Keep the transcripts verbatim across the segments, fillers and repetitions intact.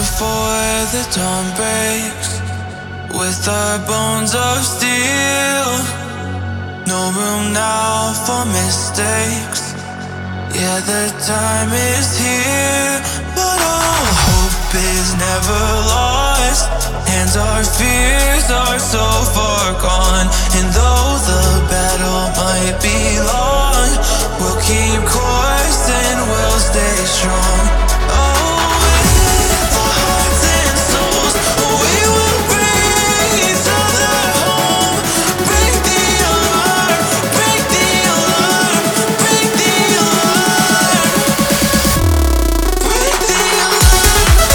before the dawn breaks, with our bones of steel. No room now for mistakes. Yeah, the time is here, but all hope is never lost. And our fears are so far gone. And though the battle might be long, we'll keep course and we'll stay strong. Oh, with our hearts and souls, we will bring each other home. Break the alarm, break the alarm, break the alarm, break the alarm.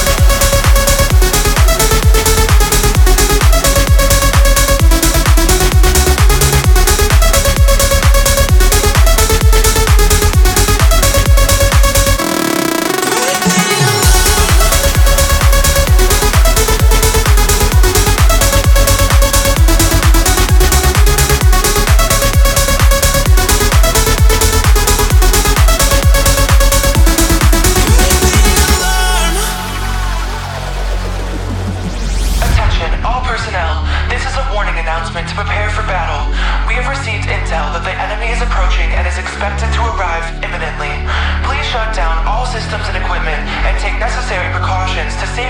Attention, all personnel. This is a warning announcement to prepare for battle. We have received intel that the enemy is approaching and is expected to arrive imminently. Please shut down all systems and equipment and take necessary precautions to safely